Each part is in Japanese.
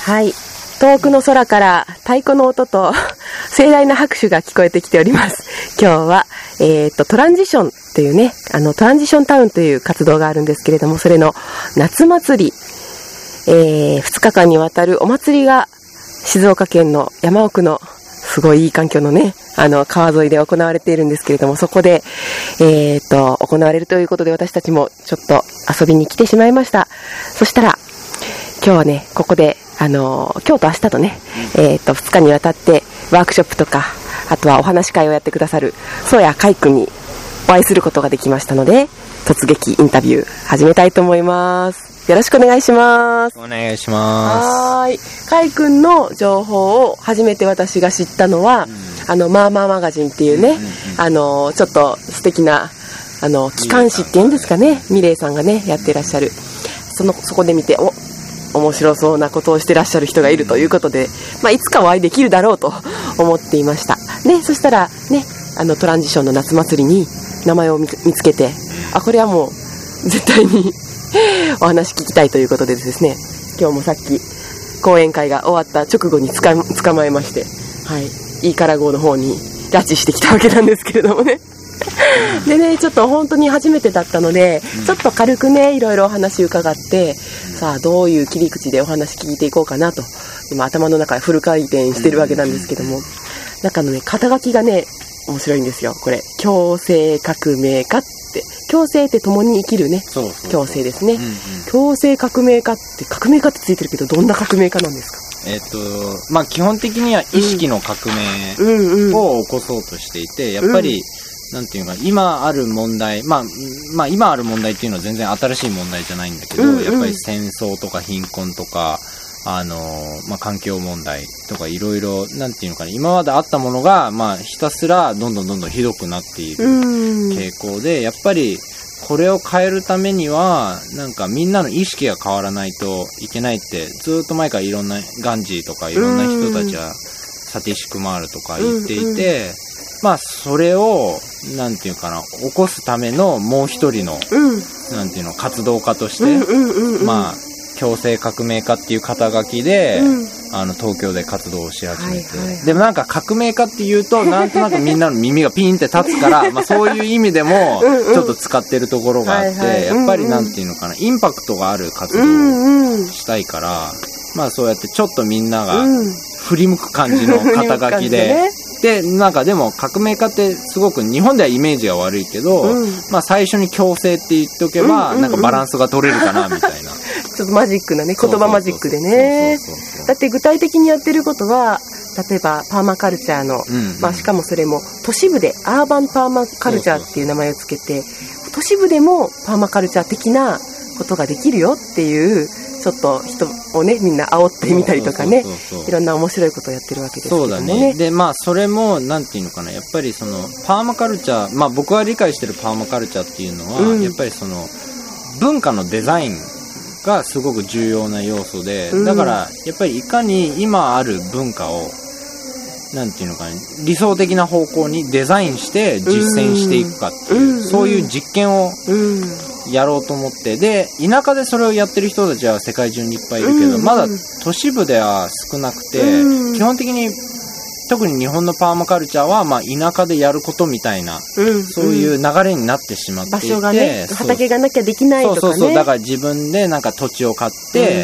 はい。遠くの空から太鼓の音と盛大な拍手が聞こえてきております。今日は、トランジションというね、トランジションタウンという活動があるんですけれども、それの夏祭り、2日間にわたるお祭りが静岡県の山奥のすごいいい環境のね、川沿いで行われているんですけれども、そこで、行われるということで私たちもちょっと遊びに来てしまいました。そしたら、今日はね、ここで、今日と明日とね、2日にわたってワークショップとか、あとはお話会をやってくださる、宗谷海君にお会いすることができましたので、突撃インタビュー始めたいと思います。よろしくお願いします。 お願いします。 はい。海君の情報を初めて私が知ったのは、マーマーマガジンっていうね、ちょっと素敵な、機関誌っていうんですかね、ミレイさんがね、やってらっしゃる。そこで見て、面白そうなことをしてらっしゃる人がいるということで、いつかお会いできるだろうと思っていました。で、そしたらね、トランジションの夏祭りに名前を見つけて、これはもう絶対にお話聞きたいということでですね、今日もさっき講演会が終わった直後に捕まえまして、はい、イーカラ号の方に拉致してきたわけなんですけれどもね。でね、ちょっと本当に初めてだったので、ちょっと軽くね、いろいろお話伺って、さあどういう切り口でお話聞いていこうかなと、今頭の中でフル回転してるわけなんですけども、中のね、肩書きがね、面白いんですよ。これ、共生革命家って、共生って共に生きるね、共生ですね。共生革命家って、革命家ってついてるけど、どんな革命家なんですか？ 基本的には意識の革命を起こそうとしていて、やっぱり、なんていうか、今ある問題、今ある問題っていうのは全然新しい問題じゃないんだけど、やっぱり戦争とか貧困とか、環境問題とかいろいろ、なんていうのかな、今まであったものが、ひたすらどんどんひどくなっている傾向で、やっぱりこれを変えるためには、なんかみんなの意識が変わらないといけないって、ずっと前からいろんなガンジーとかいろんな人たちは、サティシュクマールとか言っていて、それを、なんていうかな、起こすためのもう一人の、なんていうの、活動家として、共生革命家っていう肩書きで、東京で活動をし始めて、でもなんか革命家っていうと、なんとなくみんなの耳がピンって立つから、そういう意味でも、ちょっと使ってるところがあって、やっぱりなんていうのかな、インパクトがある活動をしたいから、そうやってちょっとみんなが振り向く感じの肩書きで、で、なんかでも革命家ってすごく日本ではイメージが悪いけど、最初に共生って言っておけば、なんかバランスが取れるかな、みたいな。 ちょっとマジックなね、言葉マジックでね。だって具体的にやってることは、例えばパーマカルチャーの、しかもそれも都市部でアーバンパーマカルチャーっていう名前をつけて、都市部でもパーマカルチャー的なことができるよっていう、ちょっと人をね、みんな煽ってみたりとかね、いろんな面白いことをやってるわけですけどもね。そうだね。 で、それも、なんていうのかな、やっぱりその、パーマカルチャー、僕が理解してるパーマカルチャーっていうのは、やっぱりその、文化のデザインがすごく重要な要素で、だから、やっぱりいかに今ある文化を、なんていうのかな、理想的な方向にデザインして実践していくかっていう、そういう実験をやろうと思って、で、田舎でそれをやってる人たちは世界中にいっぱいいるけど、まだ都市部では少なくて、基本的に特に日本のパーマカルチャーは、田舎でやることみたいな、そういう流れになってしまっていて、 場所がね、畑がなきゃできないとかね。 だから自分でなんか土地を買って、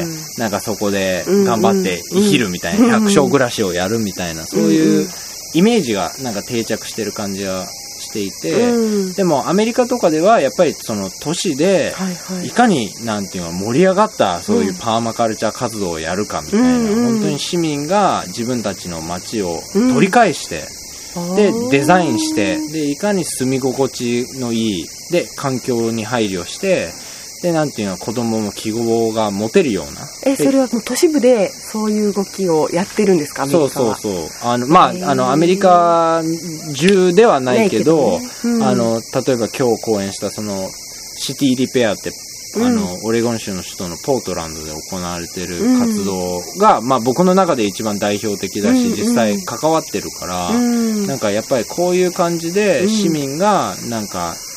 なんかそこで頑張って生きるみたいな、百姓暮らしをやるみたいな、そういうイメージがなんか定着してる感じがしていて、でもアメリカとかではやっぱりその都市でいかになんていうの盛り上がったそういうパーマカルチャー活動をやるかみたいな、本当に市民が自分たちの街を取り返して、でデザインして、でいかに住み心地のいいで環境に配慮して、でなんていうの子供も記号が持てるような。 それはもう都市部でそういう動きをやってるんですか？アメリカは。そうアメリカ中ではないけど、例えば今日講演したそのシティリペアってオレゴン州の首都のポートランドで行われている活動が、僕の中で一番代表的だし、実際関わってるから、なんかやっぱりこういう感じで市民がなんか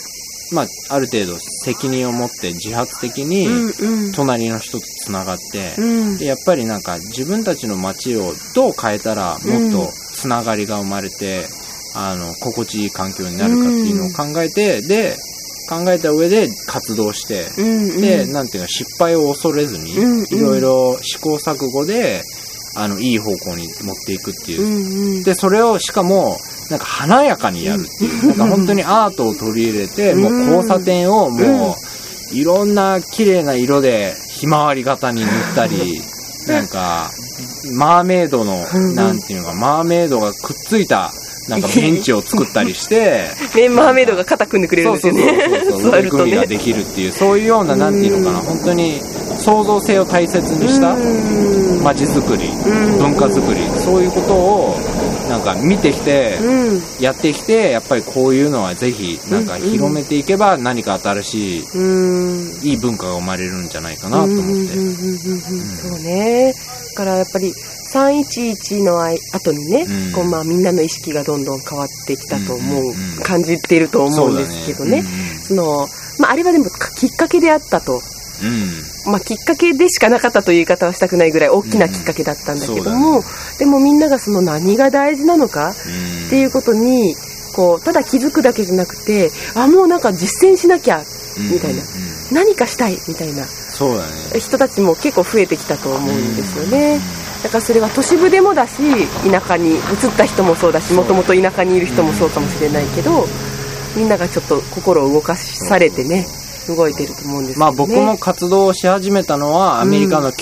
まあ、ある程度責任を持って自発的に隣の人とつながって、でやっぱりなんか自分たちの街をどう変えたらもっとつながりが生まれて、心地いい環境になるかっていうのを考えて、で考えた上で活動して、でなんていうの、失敗を恐れずにいろいろ試行錯誤でいい方向に持っていくっていう、でそれをしかもなんか華やかにやるっていう、なんか本当にアートを取り入れて、もう交差点をもういろんな綺麗な色でひまわり型に塗ったり、なんかマーメイドのなんていうのか、マーメイドがくっついたなんかベンチを作ったりしてマーメイドが肩組んでくれるんですよね。 そう腕組みができるっていう、そういうようななんていうのかな、本当に創造性を大切にした街づくり、文化づくり、そういうことをなんか見てきて、やってきて、やっぱりこういうのはぜひなんか広めていけば何か新しいいい文化が生まれるんじゃないかなと思って。 そうね。だからやっぱり311の後にね、こうまあみんなの意識がどんどん変わってきたと思う、感じていると思うんですけどね。まああれはでもきっかけであったと。まあきっかけでしかなかったという言い方はしたくないぐらい大きなきっかけだったんだけども、でもみんながその何が大事なのかっていうことにこうただ気づくだけじゃなくて、もうなんか実践しなきゃみたいな、何かしたいみたいな人たちも結構増えてきたと思うんですよね。だからそれは都市部でもだし、田舎に移った人もそうだし、もともと田舎にいる人もそうかもしれないけど、みんながちょっと心を動かされてね、動いてると思うんですけどね。まあ僕も活動をし始めたのはアメリカの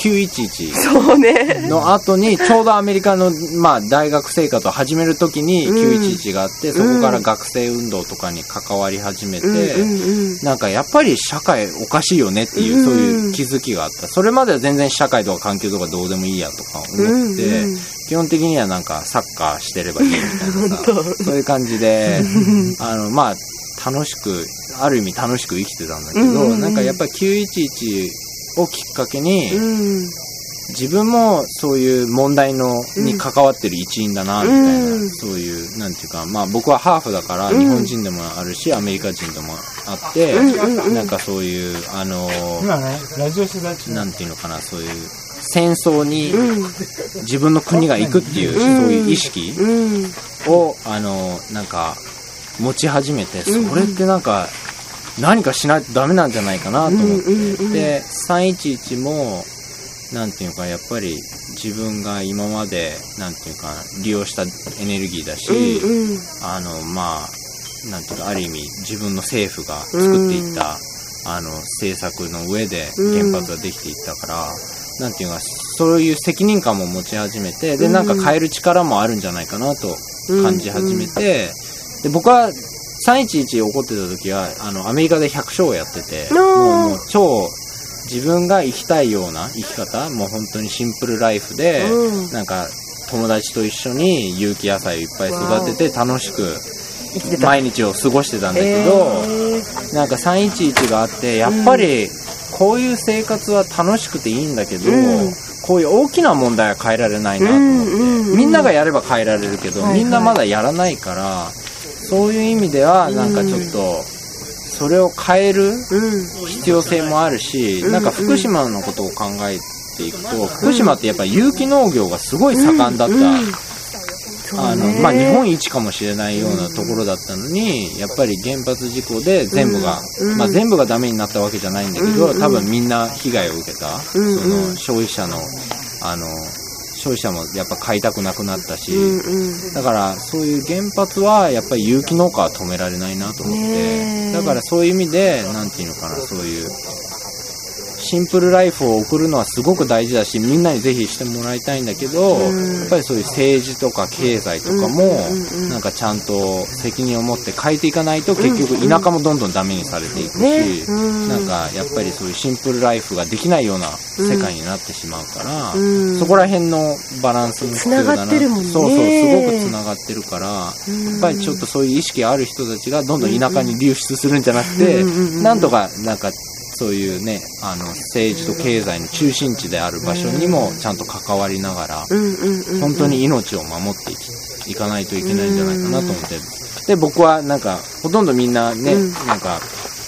911の後に、ちょうどアメリカのまあ大学生活を始める時に911があって、そこから学生運動とかに関わり始めて、なんかやっぱり社会おかしいよねっていう、そういう気づきがあった。それまでは全然社会とか環境とかどうでもいいやとか思って、基本的にはなんかサッカーしてればいいみたいなさそういう感じでまあ楽しく、ある意味楽しく生きてたんだけど、なんかやっぱり911をきっかけに、自分もそういう問題に関わってる一員だなみたいな、そういうなんていうか、まあ僕はハーフだから日本人でもあるし、アメリカ人でもあって、なんかそういうなんていうのかな、そういう戦争に自分の国が行くっていう、そういう意識をなんか持ち始めて、それってなんか何かしないとダメなんじゃないかなと思って、で311もなんていうか、やっぱり自分が今までなんていうか利用したエネルギーだし、まあなんていうか、ある意味自分の政府が作っていった政策の上で原発ができていったから、なんていうか、そういう責任感も持ち始めて、でなんか変える力もあるんじゃないかなと感じ始めて、で僕は311起こってた時はアメリカで100ショーをやってて、もう超自分が生きたいような生き方、もう本当にシンプルライフで、なんか友達と一緒に有機野菜をいっぱい育てて楽しく毎日を過ごしてたんだけど、なんか311があって、やっぱりこういう生活は楽しくていいんだけど、こういう大きな問題は変えられないなと思って、みんながやれば変えられるけど、みんなまだやらないから、そういう意味ではなんかちょっとそれを変える必要性もあるし、なんか福島のことを考えていくと、福島ってやっぱり有機農業がすごい盛んだった、まあ日本一かもしれないようなところだったのに、やっぱり原発事故で全部が、まあ全部がダメになったわけじゃないんだけど、多分みんな被害を受けた、その消費者の消費者もやっぱ買いたくなくなったし、だからそういう原発はやっぱり有機農家は止められないなと思って、だからそういう意味でなんていうのかな、そういうシンプルライフを送るのはすごく大事だし、みんなにぜひしてもらいたいんだけど、やっぱりそういう政治とか経済とかもなんかちゃんと責任を持って変えていかないと、結局田舎もどんどんダメにされていくし、なんかやっぱりそういうシンプルライフができないような世界になってしまうから、そこら辺のバランスも必要だな。そうそう、すごくつながってるから、やっぱりちょっとそういう意識ある人たちがどんどん田舎に流出するんじゃなくて、なんとかなんかそういうね、政治と経済の中心地である場所にもちゃんと関わりながら、本当に命を守っていかないといけないんじゃないかなと思って。で、僕はなんかほとんどみんなね、なんか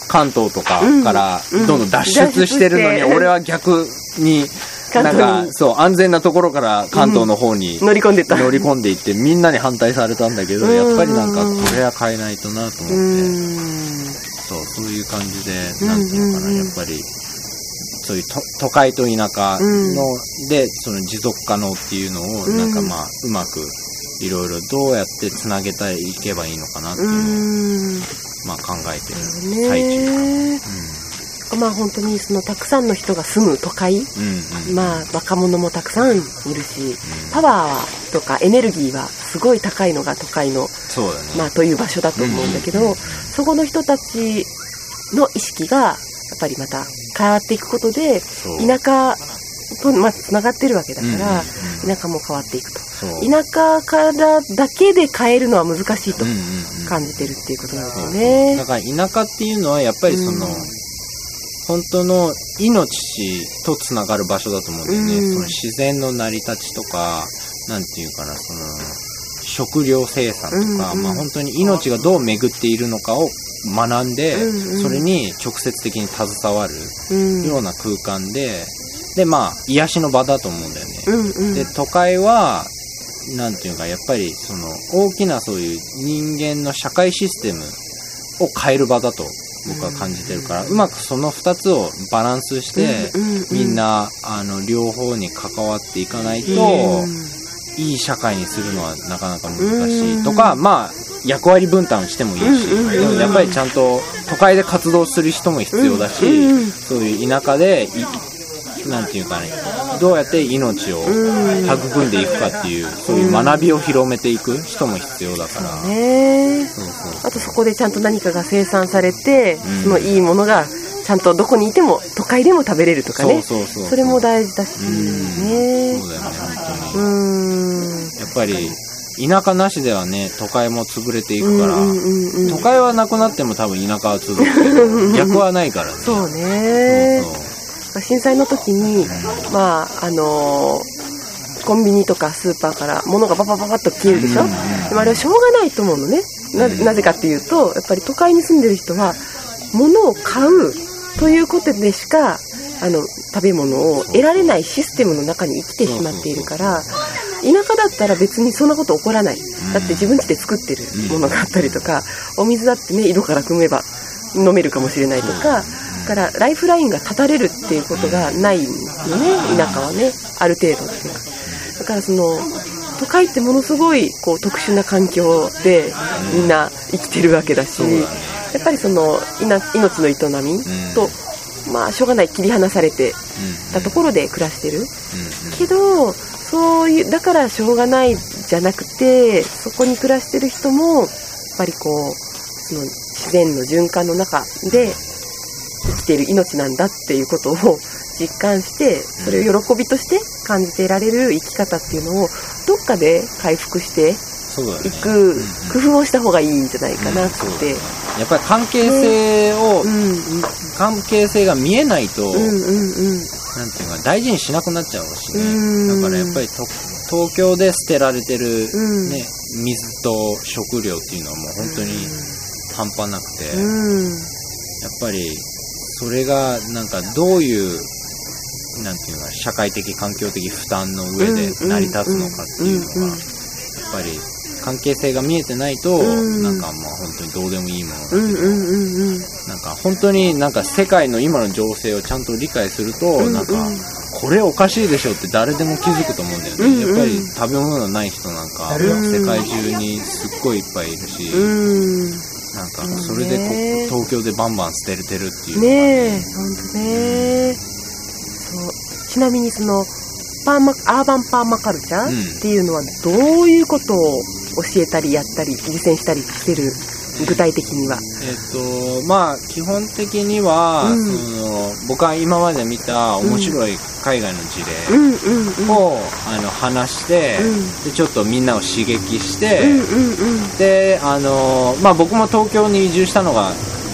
関東とかからどんどん脱出してるのに、俺は逆になんかそう安全なところから関東の方に乗り込んでいってみんなに反対されたんだけど、やっぱりなんかこれは変えないとなと思って、そういう感じでなんていうのかな、やっぱりそういう都会と田舎のでその持続可能っていうのをなんかまあうまくいろいろどうやってつなげていけばいいのかなっていうのをまあ考えてる最中。 まあ本当にそのたくさんの人が住む都会、まあ若者もたくさんいるし、パワーとかエネルギーはすごい高いのが都会の、まあという場所だと思うんだけど、そこの人たちの意識がやっぱりまた変わっていくことで田舎とまあつながってるわけだから、田舎も変わっていくと。田舎からだけで変えるのは難しいと感じてるっていうことなんですよね。 だから田舎っていうのはやっぱりその、本当の命とつながる場所だと思うんだよね。その自然の成り立ちとか、なんていうかな、その食料生産とか、まあ本当に命がどう巡っているのかを学んで、それに直接的に携わるような空間で、まあ癒しの場だと思うんだよね。で都会はなんていうかやっぱりその大きなそういう人間の社会システムを変える場だと僕は感じてるから、うまくその2つをバランスして、みんな両方に関わっていかないと、いい社会にするのはなかなか難しいとか、まあ役割分担してもいいし、でもやっぱりちゃんと都会で活動する人も必要だし、そういう田舎でなんていうかね、どうやって命を育んでいくかっていう、そういう学びを広めていく人も必要だから、 あとそこでちゃんと何かが生産されて、そのいいものがちゃんとどこにいても都会でも食べれるとかね、それも大事だしね。 そうだよね、本当に。やっぱり田舎なしではね、都会も潰れていくから、都会はなくなっても多分田舎は続くけど、逆はないからね。 そうね。震災の時に、まあコンビニとかスーパーから物がババババッと消えるでしょ。でもあれはしょうがないと思うのね。なぜかっていうと、やっぱり都会に住んでる人は物を買うということでしか食べ物を得られないシステムの中に生きてしまっているから、田舎だったら別にそんなこと起こらない。だって自分家で作ってるものがあったりとか、お水だってね、井戸から汲めば飲めるかもしれないとか、だからライフラインが断たれるっていうことがないのね、田舎はね、ある程度っていうか。だからその都会ってものすごいこう特殊な環境でみんな生きてるわけだし、やっぱりその命の営みと、まあしょうがない切り離されてたところで暮らしてるけど、そういうだからしょうがないじゃなくて、そこに暮らしてる人もやっぱりこうその自然の循環の中で生きている命なんだっていうことを実感して、それを喜びとして感じていられる生き方っていうのをどっかで回復していく工夫をした方がいいんじゃないかなって、 やっぱり関係性を、関係性が見えないと、なんていうか大事にしなくなっちゃうしね。だからやっぱり東京で捨てられてる、ね、水と食料っていうのはもう本当に半端なくて、やっぱりそれがなんかどういうなんていうか社会的環境的負担の上で成り立つのかっていうのが、やっぱり関係性が見えてないと、なんかまあ本当にどうでもいいものだけど、なんか本当になんか世界の今の情勢をちゃんと理解すると、なんかこれおかしいでしょって誰でも気づくと思うんだよね。やっぱり食べ物ない人なんか世界中にすっごいいっぱいいるし、なんかそれで東京でバンバン捨てれてるっていうのがね。 本当ね。そう。ちなみにそのアーバンパーマカルチャーっていうのはどういうことを教えたりやったり実践したりしてる？具体的には。 まあ基本的には、その僕は今まで見た面白い海外の事例を話して、でちょっとみんなを刺激して、でまあ僕も東京に移住したのが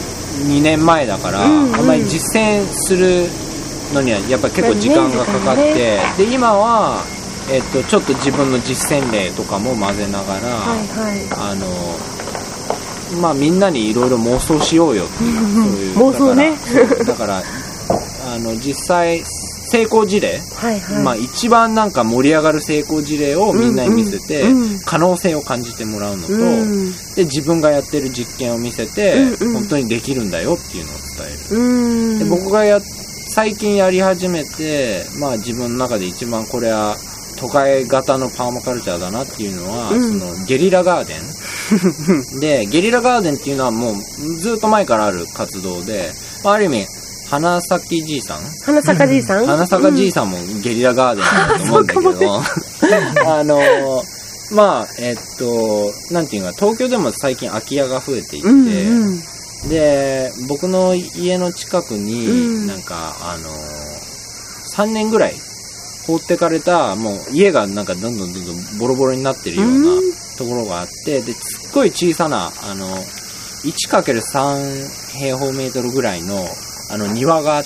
2年前だから、あんまり実践するのにはやっぱり結構時間がかかって、で今はちょっと自分の実践例とかも混ぜながら、 まあみんなにいろいろ妄想しようよっていう、そういう妄想ね。 だから実際成功事例、 はいはい、 まあ一番なんか盛り上がる成功事例をみんなに見せて、可能性を感じてもらうのと、で自分がやってる実験を見せて、本当にできるんだよっていうのを伝える。で僕が最近やり始めて、まあ自分の中で一番これは都会型のパーマカルチャーだなっていうのは、そのゲリラガーデンで、ゲリラガーデンっていうのはもうずっと前からある活動で、まあ、ある意味花咲じいさん花咲じいさん花咲じいさんもゲリラガーデンだと思うんだけどまあなんていうか、東京でも最近空き家が増えていて、で僕の家の近くになんか3年ぐらい放ってかれた、もう家がなんかどんどんボロボロになってるようなところがあって、で、すっごい小さな、1×3 平方メートルぐらいの、庭があって、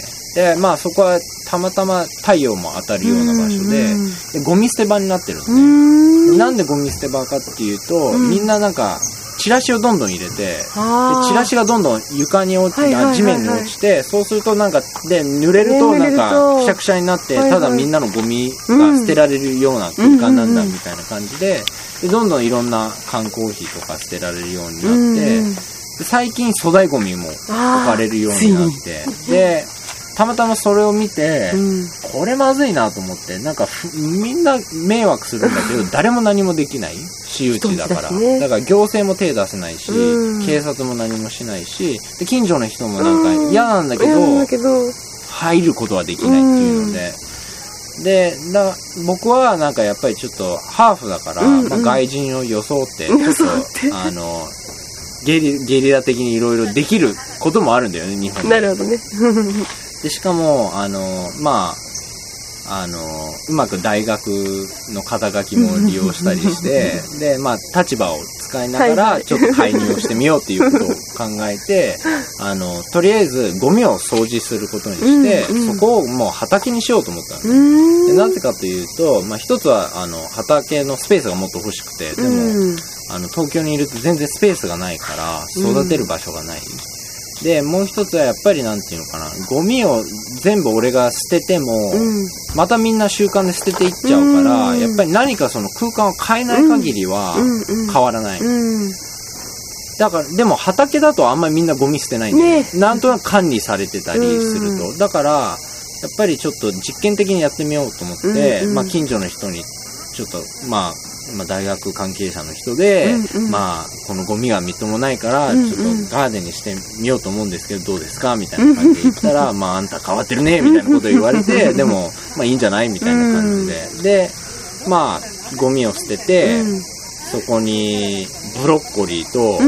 で、まあそこはたまたま太陽も当たるような場所で、でゴミ捨て場になってるのね。なんでゴミ捨て場かっていうと、みんななんか、チラシをどんどん入れて、でチラシがどんどん床に落ちて、地面に落ちて、そうするとなんかで濡れるとなんかくしゃくしゃになって、ただみんなのゴミが捨てられるような空間なんだみたいな感じで、でどんどんいろんな缶コーヒーとか捨てられるようになって、で最近粗大ゴミも置かれるようになって、でたまたまそれを見て、これまずいなと思って、なんかみんな迷惑するんだけど誰も何もできない、私有地だから、だから行政も手出せないし、警察も何もしないし、で近所の人もなんか嫌なんだけど、入ることはできないっていうので、僕はなんかやっぱりちょっとハーフだから、まあ、外人を装ってちょっとゲリラ的にいろいろできることもあるんだよね、日本で。 なるほどね。 でしかもまあうまく大学の肩書きも利用したりしてでまあ立場を使いながらちょっと介入をしてみようっていうことを考えてとりあえずゴミを掃除することにして、そこをもう畑にしようと思ったの。でなぜかというと、まあ一つは畑のスペースがもっと欲しくて、でも東京にいると全然スペースがないから育てる場所がない。でもう一つはやっぱりなんていうのかな、ゴミを全部俺が捨てても、またみんな習慣で捨てていっちゃうから、やっぱり何かその空間を変えない限りは変わらない。だからでも畑だとあんまりみんなゴミ捨てないんで、なんとなく管理されてたりすると、だからやっぱりちょっと実験的にやってみようと思って、まあ近所の人にちょっとまあ大学関係者の人で、まあこのゴミがみっともないからちょっとガーデンにしてみようと思うんですけどどうですかみたいな感じで言ったらまああんた変わってるねみたいなことを言われてでもまあいいんじゃないみたいな感じで、まあゴミを捨てて、そこにブロッコリーと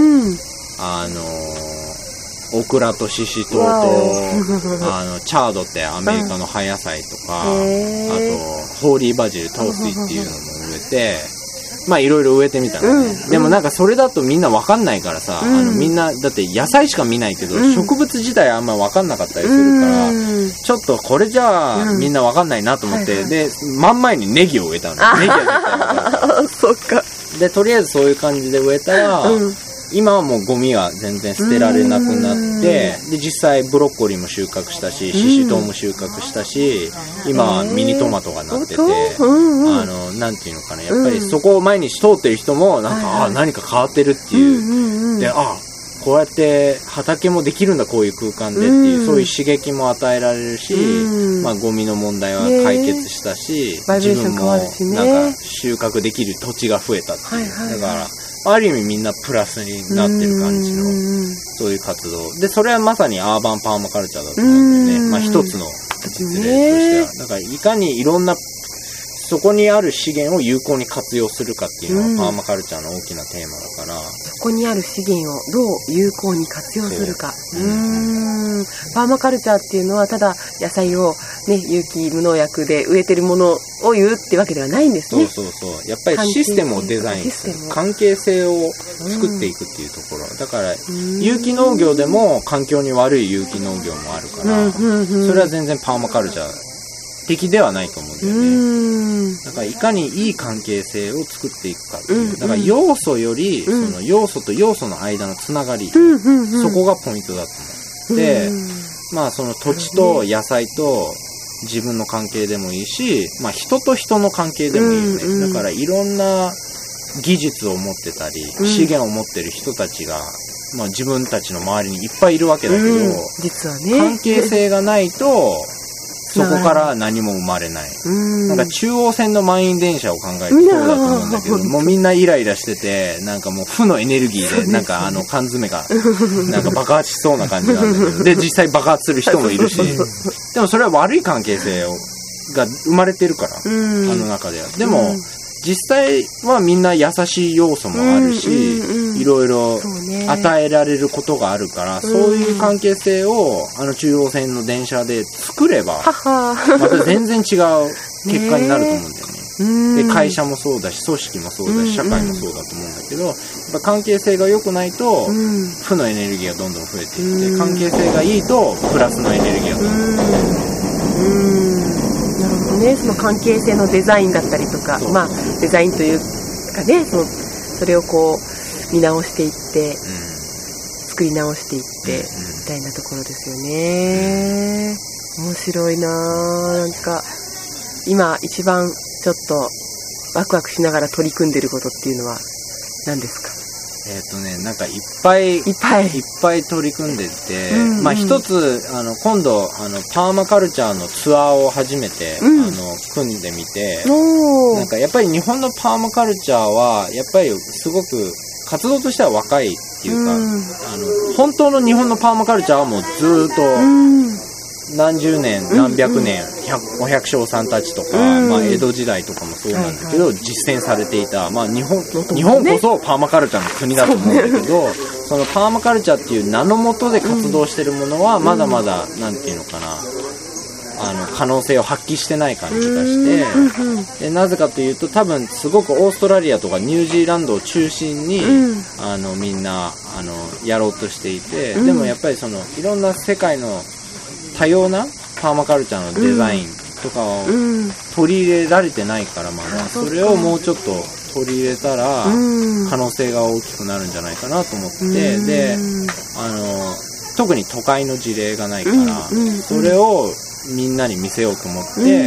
オクラとシシトウとチャードってアメリカの葉野菜とか、あとホーリーバジル、トースイっていうのも植えて、まあいろいろ植えてみたのね。でもなんかそれだとみんなわかんないからさ、みんなだって野菜しか見ないけど、植物自体あんまわかんなかったりするから、ちょっとこれじゃあみんなわかんないなと思って、で真ん前にネギを植えたの。ネギは絶対わかるから。 そっか。 でとりあえずそういう感じで植えたら、今はもうゴミは全然捨てられなくなって、で実際ブロッコリーも収穫したし、シシトウも収穫したし、今はミニトマトがなってて、なんていうのかな、やっぱりそこを毎日通ってる人もなんか、何か変わってるっていう、でこうやって畑もできるんだこういう空間でっていう、そういう刺激も与えられるし、まあゴミの問題は解決したし、自分もなんか収穫できる土地が増えたっていう、だからある意味みんなプラスになってる感じのそういう活動で、それはまさにアーバンパーマカルチャーだと思うんだよね。まあ一つの実例としては、だからいかにいろんなそこにある資源を有効に活用するかっていうのがパーマカルチャーの大きなテーマだから、 そこにある資源をどう有効に活用するか。パーマカルチャーっていうのはただ野菜をね、有機無農薬で植えてるものを言うってわけではないんですね。 そうやっぱりシステムをデザインする、関係性を作っていくっていうところだから、有機農業でも環境に悪い有機農業もあるから、それは全然パーマカルチャー的ではないと思うんだよね。だからいかにいい関係性を作っていくかっていう。だから要素より、その要素と要素の間のつながり、そこがポイントだと思う。で、まあその土地と野菜と自分の関係でもいいし、まあ人と人の関係でもいいよね。だからいろんな技術を持ってたり、資源を持ってる人たちが、まあ自分たちの周りにいっぱいいるわけだけど、 実はね、 関係性がないと、そこから何も生まれない。なんか中央線の満員電車を考えるとそうだと思うんだけど、もうみんなイライラしてて、なんかもう負のエネルギーで、なんか缶詰が、なんか爆発しそうな感じなんだけど、で、実際爆発する人もいるし、でもそれは悪い関係性が生まれてるから、の中では。でも、実際はみんな優しい要素もあるし、いろいろ与えられることがあるから、そういう関係性を中央線の電車で作れば、また全然違う結果になると思うんだよね。で、会社もそうだし、組織もそうだし、社会もそうだと思うんだけど、やっぱ関係性が良くないと、負のエネルギーがどんどん増えていって、関係性がいいと、プラスのエネルギーがどんどん増えていって。 なるほどね、その関係性のデザインだったりとか、まあデザインというかね、それをこう見直していって、作り直していって、みたいなところですよね。面白いなぁ。なんか今一番ちょっとワクワクしながら取り組んでることっていうのは何ですか？ なんかいっぱい取り組んでて、まあ一つ、今度、パーマカルチャーのツアーを初めて、組んでみて、なんかやっぱり日本のパーマカルチャーは、やっぱりすごく活動としては若いっていうか、本当の日本のパーマカルチャーはもうずーっと、何十年、何百年、お百姓さんたちとか、まあ江戸時代とかもそうなんだけど、実践されていた、まあ日本こそパーマカルチャーの国だと思うんだけど、そのパーマカルチャーっていう名の下で活動してるものは、まだまだ、なんていうのかな、可能性を発揮してない感じがして、で、なぜかというと、多分すごくオーストラリアとかニュージーランドを中心に、みんな、やろうとしていて、でもやっぱりいろんな世界の多様なパーマカルチャーのデザインとかを取り入れられてないからまだ、それをもうちょっと取り入れたら可能性が大きくなるんじゃないかなと思って、で、特に都会の事例がないから、それをみんなに見せようと思って、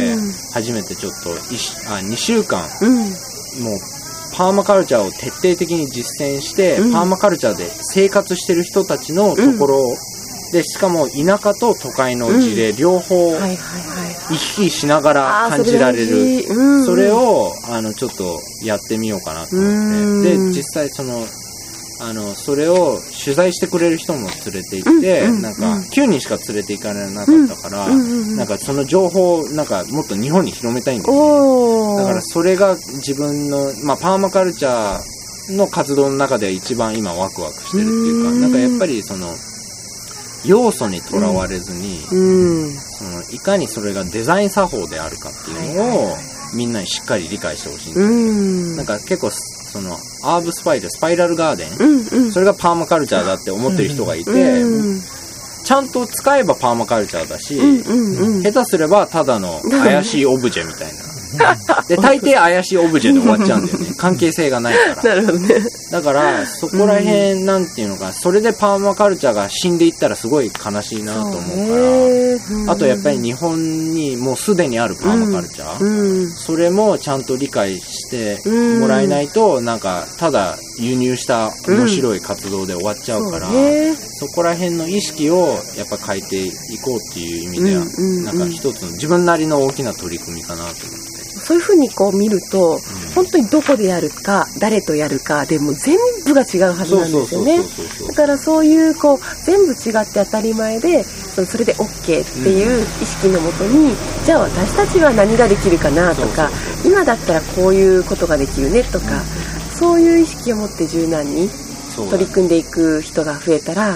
初めてちょっと2週間、もうパーマカルチャーを徹底的に実践して、パーマカルチャーで生活してる人たちのところで、しかも田舎と都会の事例、両方行き来しながら感じられる。それを、ちょっとやってみようかなと思って。で、実際それを取材してくれる人も連れて行って、なんか、9人しか連れて行かれなかったから、なんかその情報を、なんかもっと日本に広めたいんですよね。だからそれが自分の、まあ、パーマカルチャーの活動の中で一番今ワクワクしてるっていうか、なんかやっぱり要素にとらわれずに、いかにそれがデザイン作法であるかっていうのをみんなにしっかり理解してほしいんですよ。なんか結構アーブスパイスパイラルガーデン、それがパーマカルチャーだって思ってる人がいて、ちゃんと使えばパーマカルチャーだし、下手すればただの怪しいオブジェみたいな。で、大抵怪しいオブジェで終わっちゃうんだよね。関係性がないから。 なるほどね。 だから、そこら辺、なんていうのか、それでパーマカルチャーが死んでいったらすごい悲しいなと思うから、あとやっぱり日本にもうすでにあるパーマカルチャー、それもちゃんと理解してもらえないと、なんか、ただ輸入した面白い活動で終わっちゃうから、そこら辺の意識をやっぱ変えていこうっていう意味では、なんか一つの自分なりの大きな取り組みかなと思って。 そういうふうにこう見ると、本当にどこでやるか、誰とやるかでも全部が違うはずなんですよね。だからそういうこう全部違って当たり前で、それで OK っていう意識のもとに、じゃあ私たちは何ができるかなとか、今だったらこういうことができるねとか、そういう意識を持って柔軟に取り組んでいく人が増えたら、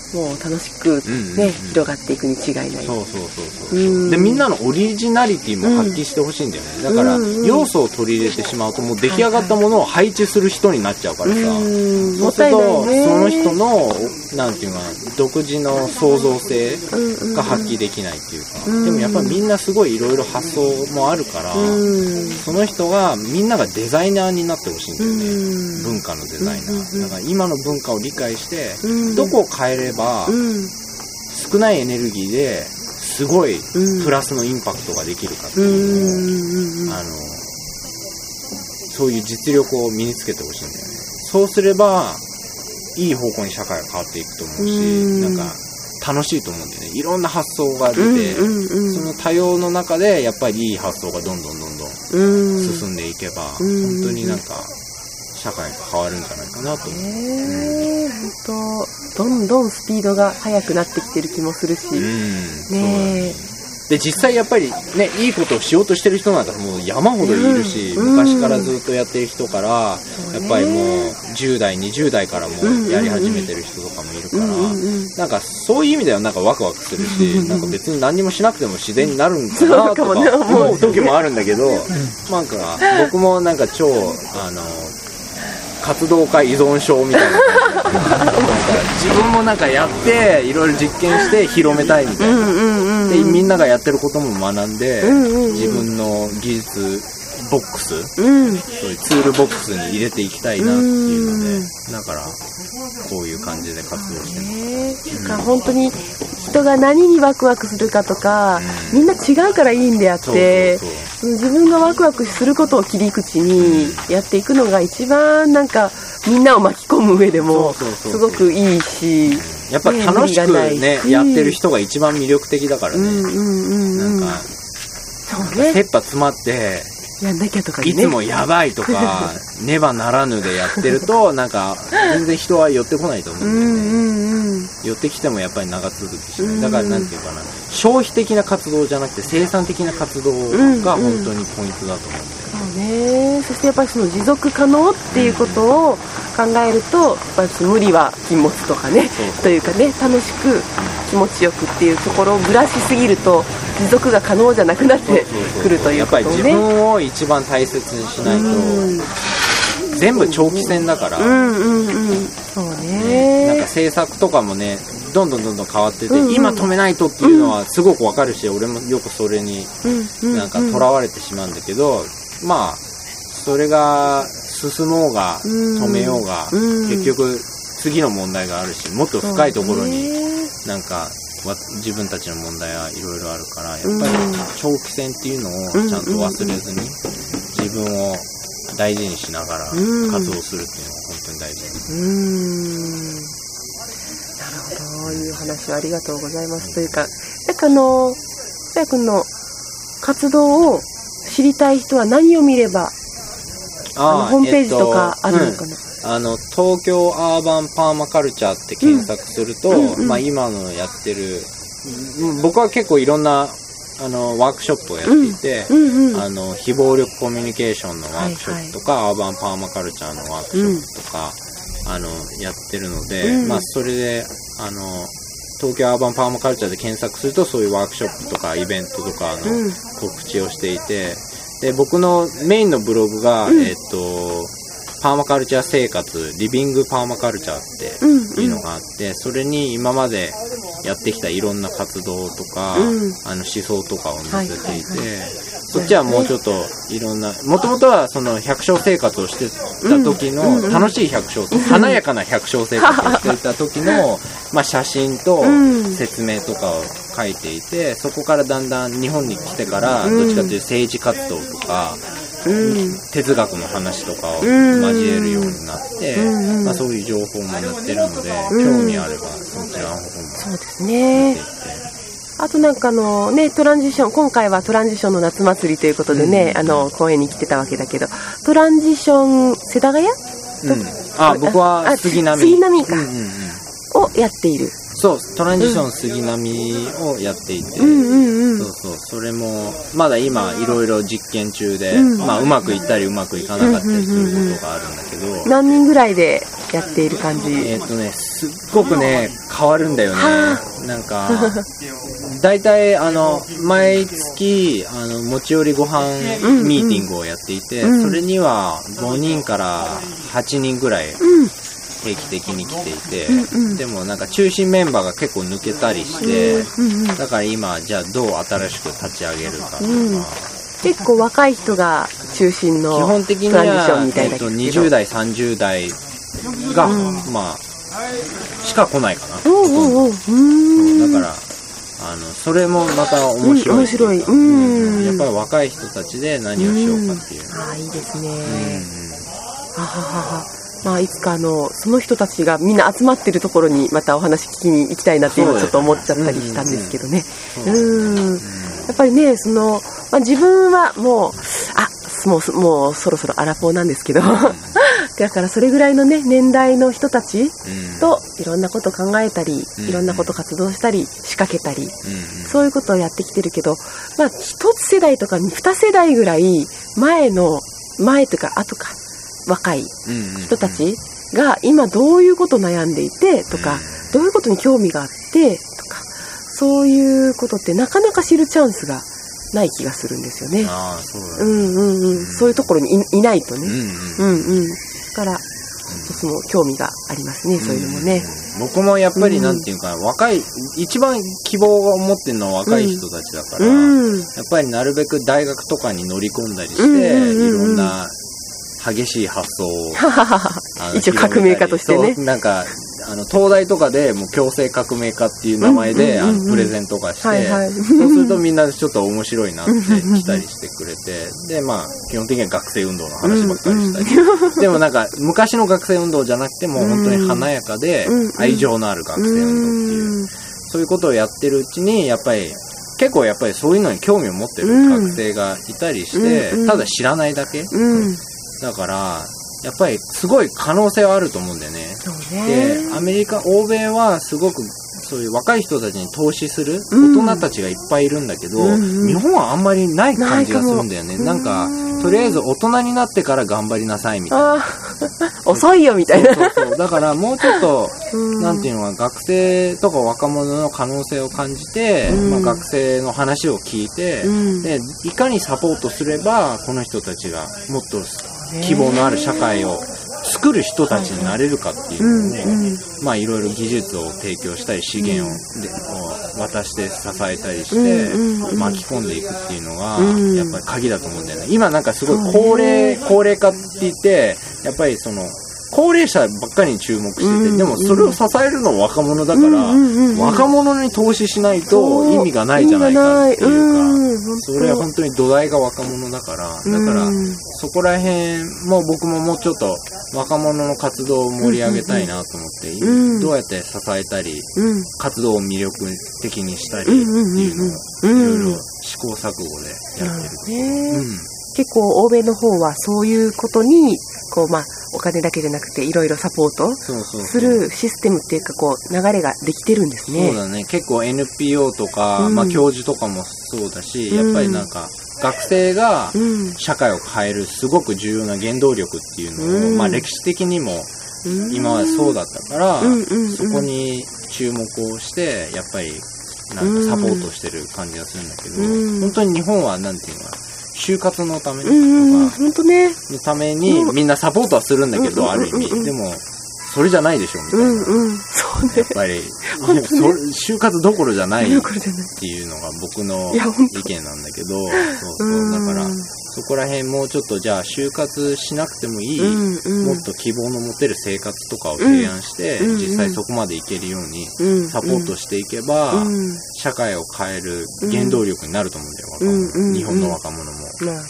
もう楽しくね、広がっていくに違いない。 そうでみんなのオリジナリティも発揮してほしいんだよね。だから要素を取り入れてしまうともう出来上がったものを配置する人になっちゃうからさ、そうするとその人のなんていうか独自の創造性が発揮できないっていうか、でもやっぱりみんなすごいいろいろ発想もあるから、その人がみんながデザイナーになってほしいんだよね。文化のデザイナー。だから今の文化を理解してどこを変えれば少ないエネルギーですごいプラスのインパクトができるかっていうのをそういう実力を身につけてほしいんだよね。そうすればいい方向に社会が変わっていくと思うし、なんか楽しいと思うんだよね。いろんな発想が出て、その多様の中でやっぱりいい発想がどんどん進んでいけば、本当になんか社会が変わるんじゃないかなと思う。 本当どんどんスピードが速くなってきてる気もするし、ね。 で実際やっぱりね、いいことをしようとしてる人なんかもう山ほどいるし、昔からずっとやってる人から、やっぱりもう10代20代からもやり始めてる人とかもいるから、なんかそういう意味ではなんかワクワクするし、なんか別に何もしなくても自然になるんかなとか思う時もあるんだけど、なんか僕もなんか超活動家依存症みたいな自分もなんかやっていろいろ実験して広めたいみたいな、でみんながやってることも学んで、自分の技術ボックス、そういうツールボックスに入れていきたいなっていうので、だからこういう感じで活動してます。 なんか本当に人が何にワクワクするかとか、みんな違うからいいんであって、自分がワクワクすることを切り口にやっていくのが一番なんかみんなを巻き込む上でもすごくいいし、 やっぱ楽しくねやってる人が一番魅力的だからね。なんか切羽詰まってやんなきゃとかね、 いつもやばいとかねばならぬでやってるとなんか全然人は寄ってこないと思うんだよね。寄ってきてもやっぱり長続きしない。だからなんていうかな、消費的な活動じゃなくて生産的な活動が本当にポイントだと思うんだよね。 そしてやっぱりその持続可能っていうことを考えると、やっぱり無理は禁物とかね、というかね、楽しく気持ちよくっていうところをぶらしすぎると持続が可能じゃなくなってくるということをね。 やっぱり自分を一番大切にしないと、全部長期戦だから、 そうね。 なんか政策とかもね、どんどん変わってて、今止めないとっていうのはすごくわかるし、俺もよくそれになんかとらわれてしまうんだけど、まあそれが進もうが止めようが、結局次の問題があるし、もっと深いところになんか自分たちの問題はいろいろあるから、やっぱり長期戦っていうのをちゃんと忘れずに自分を大事にしながら活動するっていうのが本当に大事です。 なるほど、いう話をありがとうございます。というか、さやくんの活動を知りたい人は何を見れば、ホームページとかあるのかな。 東京アーバンパーマカルチャーって検索すると、まあ今のやってる、僕は結構いろんなワークショップをやっていて、非暴力コミュニケーションのワークショップとか、アーバンパーマカルチャーのワークショップとか、やってるので、まあそれで東京アーバンパーマカルチャーで検索するとそういうワークショップとかイベントとかの告知をしていて、で僕のメインのブログが、パーマカルチャー生活、リビングパーマカルチャーっていうのがあって、それに今までやってきたいろんな活動とか、思想とかを載せていて、そっちはもうちょっといろんな、もともとはその百姓生活をしてた時の楽しい百姓、華やかな百姓生活をしていた時のまあ写真と説明とかを書いていて、そこからだんだん日本に来てからどっちかというと政治活動とか、哲学の話とかを交えるようになって、まあ、そういう情報も載ってるので、興味あればそちらの方もそうですね。あとなんかね、トランジション、今回はトランジションの夏祭りということでね、公演に来てたわけだけど、トランジション世田谷、 僕は杉並か、をやっている。 そう、トランジション杉並をやっていて、それもまだ今いろいろ実験中で、まあうまくいったりうまくいかなかったりすることがあるんだけど、 何人ぐらいでやっている感じ？ すっごくね、 変わるんだよね。なんかだいたい毎月持ち寄りご飯ミーティングをやっていて、それには5人から8人ぐらい定期的に来ていて、でもなんか中心メンバーが結構抜けたりして、だから今じゃあどう新しく立ち上げるかとか、 結構若い人が中心の基本的にトランジションはみたいだけど、 20代30代が、まあしか来ないかな。だからそれもまた面白い。 面白い。 やっぱり若い人たちで何をしようかっていう。 いいですね。まあいつかその人たちがみんな集まってるところにまたお話聞きに行きたいなっていうのはちょっと思っちゃったりしたんですけどね。やっぱりね、自分はもうそろそろアラフォーなんですけどだからそれぐらいのね年代の人たちといろんなこと考えたり、いろんなこと活動したり仕掛けたり、そういうことをやってきてるけど、まあ一つ世代とか二世代ぐらい前というか後か若い人たちが今どういうことを悩んでいてとか、どういうことに興味があってとか、そういうことってなかなか知るチャンスがない気がするんですよね。そういうところに いないとね。だから私も興味がありますね、そういうのもね。 僕もやっぱりなんていうか、一番希望を持ってるのは若い人たちだから、やっぱりなるべく大学とかに乗り込んだりして、いろんな激しい発想を一応革命家としてね。 なんか東大とかでもう強制革命家っていう名前でプレゼンとかして、そうするとみんなちょっと面白いなって来たりしてくれて、でまあ基本的には学生運動の話ばっかりしたり、でもなんか昔の学生運動じゃなくても本当に華やかで愛情のある学生運動っていう、そういうことをやってるうちに結構そういうのに興味を持ってる学生がいたりして、ただ知らないだけ、だからやっぱりすごい可能性はあると思うんだよね。で、欧米はすごくそういう若い人たちに投資する大人たちがいっぱいいるんだけど、日本はあんまりない感じがするんだよね。なんかとりあえず大人になってから頑張りなさいみたいな。 遅いよみたいな。 そうだからもうちょっとなんていうのか、学生とか若者の可能性を感じて、学生の話を聞いて、でいかにサポートすればこの人たちがもっと希望のある社会を作る人たちになれるかっていうのを、いろいろ技術を提供したり資源を渡して支えたりして巻き込んでいくっていうのがやっぱり鍵だと思うんだよね。今なんかすごい高齢化って言って、やっぱり高齢者ばっかりに注目してて、でもそれを支えるのは若者だから、若者に投資しないと意味がないじゃないかっていうか、それは本当に土台が若者だから、そこら辺も僕ももうちょっと若者の活動を盛り上げたいなと思って、どうやって支えたり、活動を魅力的にしたりっていうのをいろいろ試行錯誤でやってる。 結構欧米の方はそういうことにお金だけじゃなくていろいろサポートするシステムっていうか流れができてるんですね。 そうだね。結構 NPO とか、教授とかもそうだし、やっぱりなんか学生が社会を変えるすごく重要な原動力っていうのを、歴史的にも今までそうだったから、そこに注目をしてやっぱりなんかサポートしてる感じがするんだけど、本当に日本はなんていうのかな、就活のためとかのためにみんなサポートはするんだけど、ある意味でもそれじゃないでしょみたいな、やっぱり就活どころじゃないっていうのが僕の意見なんだけど、だからそこら辺もうちょっとじゃあ就活しなくてもいい、もっと希望の持てる生活とかを提案して、実際そこまでいけるようにサポートしていけば、社会を変える原動力になると思うんだよ、日本の若者も。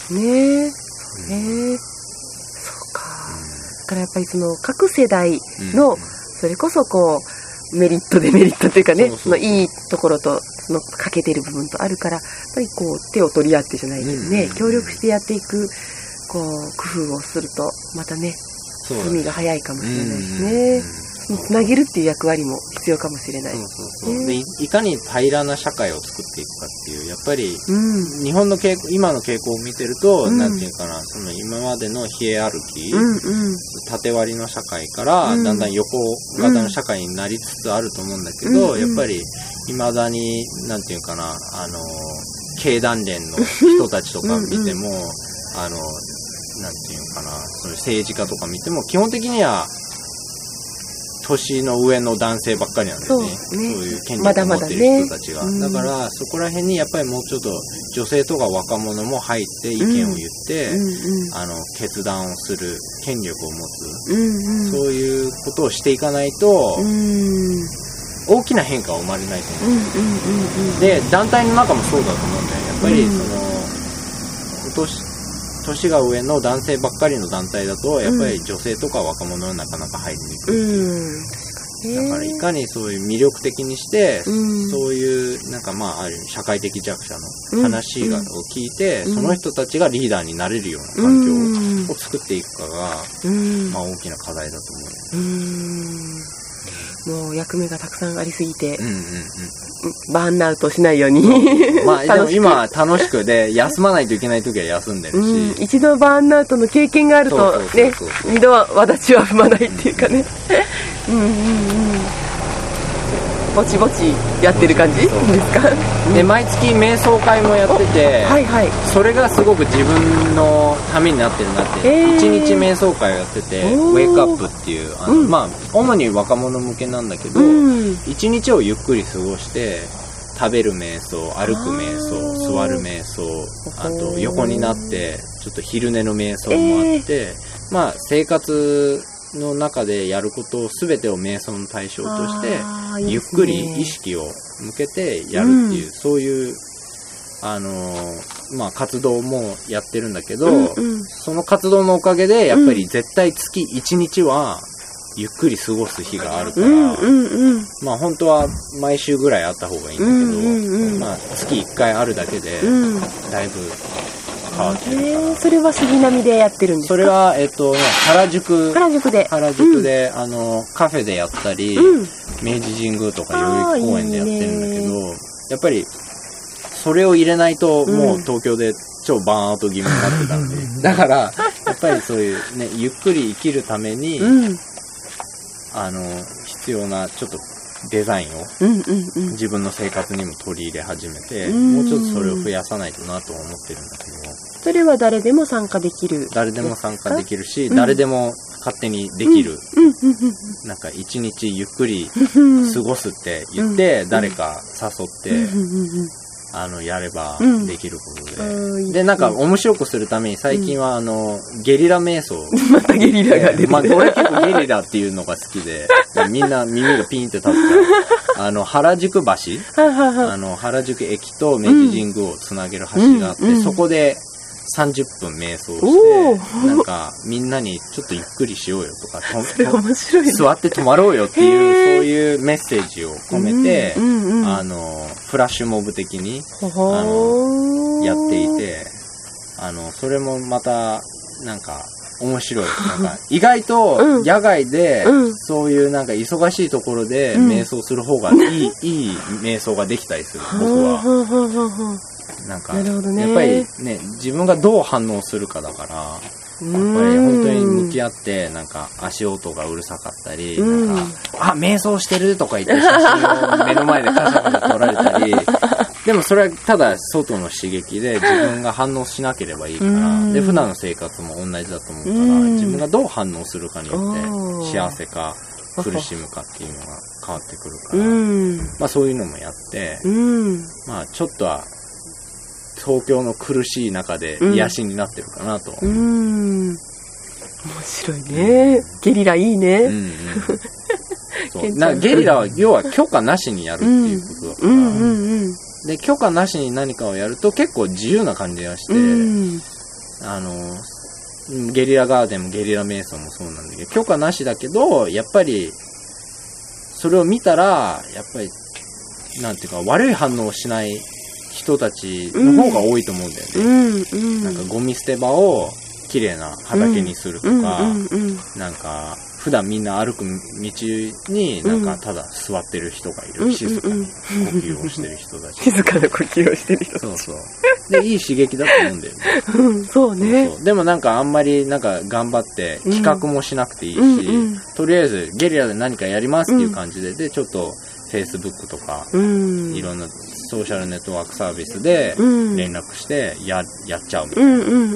そうか。だからやっぱり各世代のそれこそメリットデメリットっていうかね、いいところと欠けてる部分とあるから、やっぱり手を取り合ってじゃないけどね、協力してやっていく工夫をするとまたね、進みが早いかもしれないですね。 つなげるっていう役割も必要かもしれない。 でいかに平らな社会を作っていくかっていう、やっぱり、日本の今の傾向を見てると、なんていうかな、その今までのヒエラルキー、縦割りの社会から、だんだん横型の社会になりつつあると思うんだけど、やっぱり、未だに、なんていうかな、経団連の人たちとか見ても、なんていうかな、その政治家とか見ても、基本的には、年の上の男性ばっかりなんですね。そういう権力を持ってる人たちが。だから、そこら辺にやっぱりもうちょっと女性とか若者も入って意見を言って、決断をする権力を持つ、そういうことをしていかないと、大きな変化は生まれないと思うんですよ。で、団体の中もそうだと思うんだよ。やっぱり、年が上の男性ばっかりの団体だと、やっぱり女性とか若者はなかなか入りにくい。だからいかにそういう魅力的にして、そういうなんかある社会的弱者の話を聞いて、その人たちがリーダーになれるような環境を作っていくかが、大きな課題だと思う。 もう役目がたくさんありすぎて、バーンアウトしないように。 でも今は楽しくで、休まないといけない時は休んでるし。 一度バーンアウトの経験があるとね、二度は私は踏まないっていうかね。ぼちぼちやってる感じですか？ で、毎月瞑想会もやってて、それがすごく自分のためになってるなって、一日瞑想会をやってて、ウェイクアップっていう、主に若者向けなんだけど、一日をゆっくり過ごして、食べる瞑想、歩く瞑想、座る瞑想、あと横になって、ちょっと昼寝の瞑想もあって、生活の中でやることを全てを瞑想の対象として、ゆっくり意識を向けてやるっていう、そういう、活動もやってるんだけど、その活動のおかげで、やっぱり絶対月1日は、ゆっくり過ごす日があるから、本当は毎週ぐらいあった方がいいんだけど、月1回あるだけで、だいぶ変わってるから。 それは杉並でやってるんですか？ それは、原宿で、カフェでやったり、明治神宮とか代々木公園でやってるんだけど、やっぱり、それを入れないと、もう東京で超バーンアウト気味になってたんで、だから、やっぱりそういうね、ゆっくり生きるために、必要なちょっとデザインを自分の生活にも取り入れ始めて、もうちょっとそれを増やさないとなと思ってるんだけど。 それは誰でも参加できる？ 誰でも参加できるし、誰でも勝手にできる。なんか一日ゆっくり過ごすって言って、誰か誘って、やればできることで。で、なんか面白くするために最近はゲリラ瞑想。 またゲリラが出てる。 俺結構ゲリラっていうのが好きで、みんな耳がピンって立って、原宿橋原宿駅と明治神宮をつなげる橋があって、そこで30分瞑想して、なんかみんなにちょっとゆっくりしようよとか、 それ面白いね、 座って止まろうよっていう、そういうメッセージを込めて、フラッシュモブ的に、やっていて、それもまた、なんか、面白い。なんか、意外と、野外で、そういうなんか忙しいところで瞑想する方がいい瞑想ができたりする、僕は。なんか、やっぱりね、自分がどう反応するかだから、やっぱり本当に向き合って、なんか足音がうるさかったり、なんか、瞑想してるとか言って写真を目の前でカシャカシャ撮られたり、でもそれはただ外の刺激で自分が反応しなければいいから、で、普段の生活も同じだと思うから、自分がどう反応するかによって幸せか苦しむかっていうのが変わってくるから、そういうのもやって、ちょっとは、東京の苦しい中で癒しになってるかなと。 面白いね。ゲリラいいね。 ゲリラは要は許可なしにやるっていうことだから。で、許可なしに何かをやると結構自由な感じがして、ゲリラガーデンもゲリラ瞑想もそうなんだけど、許可なしだけど、やっぱり、それを見たら、やっぱり、なんていうか、悪い反応をしない人たちの方が多いと思うんだよね。なんかゴミ捨て場を綺麗な畑にするとか、なんか普段みんな歩く道になんかただ座ってる人がいる、静かに呼吸をしてる人たち、 静かな呼吸をしてる人たち、 そうそうでいい刺激だと思うんだよねそうね。 そうでもなんかあんまりなんか頑張って企画もしなくていいし、とりあえずゲリラで何かやりますっていう感じで、でちょっとFacebook とか、いろんなソーシャルネットワークサービスで連絡してやっちゃうみたいな。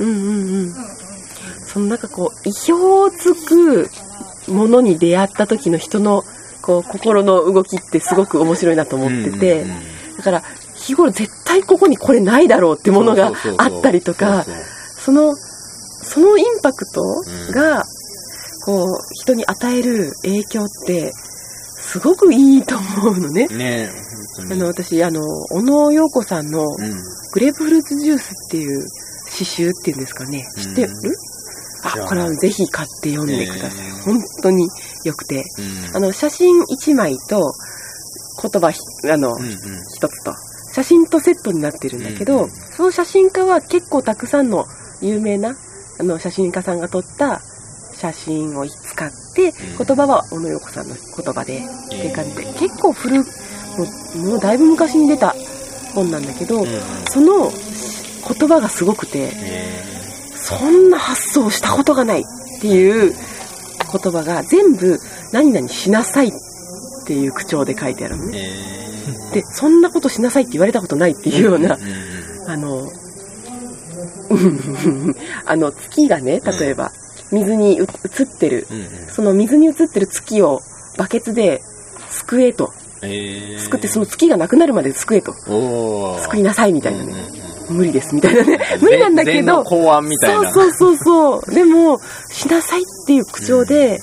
そのなんかこう、意表つくものに出会った時の人のこう心の動きってすごく面白いなと思ってて、だから日頃絶対ここにこれないだろうってものがあったりとか、そのインパクトがこう人に与える影響ってすごくいいと思うのね。私小野陽子さんのグレープフルーツジュースっていう詩集っていうんですかね、知ってる？これはぜひ買って読んでください。本当に良くて、写真1枚と言葉一つと写真とセットになってるんだけど、その写真家は結構たくさんの有名な写真家さんが撮った写真を使って、言葉は小野陽子さんの言葉でっていう感じで、結構もうだいぶ昔に出た本なんだけど、その言葉がすごくて、そんな発想をしたことがないっていう言葉が全部何々しなさいっていう口調で書いてあるのね。で、そんなことしなさいって言われたことないっていうような、月がね、例えば水に映ってる、その水に映ってる月をバケツですくえと、すくってその月がなくなるまですくえと、すくいなさいみたいなね。無理ですみたいなね。無理なんだけど、 考案みたいな。 そうでもしなさいっていう口調で、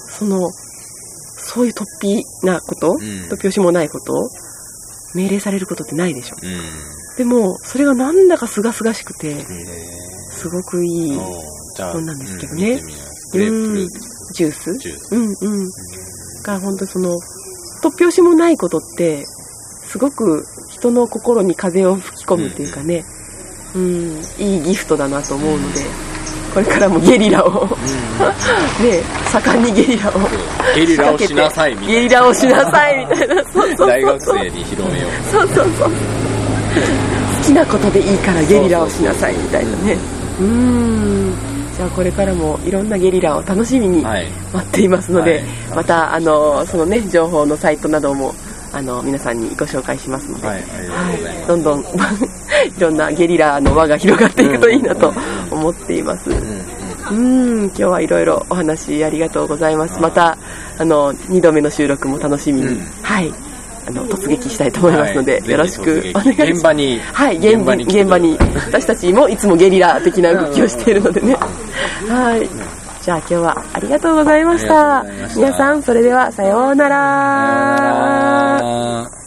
そういう突飛なこと、突拍子もないことを命令されることってないでしょ。でもそれがなんだか清々しくて、すごくいい本なんですけどね。 グレープフルーツジュースが本当に突拍子もないことってすごく人の心に風を吹き込むっていうかね、いいギフトだなと思うので、これからもゲリラをね、盛んにゲリラをしなさいみたいな、 ゲリラをしなさいみたいな、 大学生に広めよう。 そう好きなことでいいからゲリラをしなさいみたいなね。じゃあこれからもいろんなゲリラを楽しみに待っていますので、またそのね、情報のサイトなども皆さんにご紹介しますので、どんどんいろんなゲリラの輪が広がっていくといいなと思っています。今日はいろいろお話ありがとうございます。また2度目の収録も楽しみに、突撃したいと思いますので、よろしくお願いします。 現場に現場に私たちもいつもゲリラ的な動きをしているのでね。じゃあ今日はありがとうございました。皆さん、それではさようなら。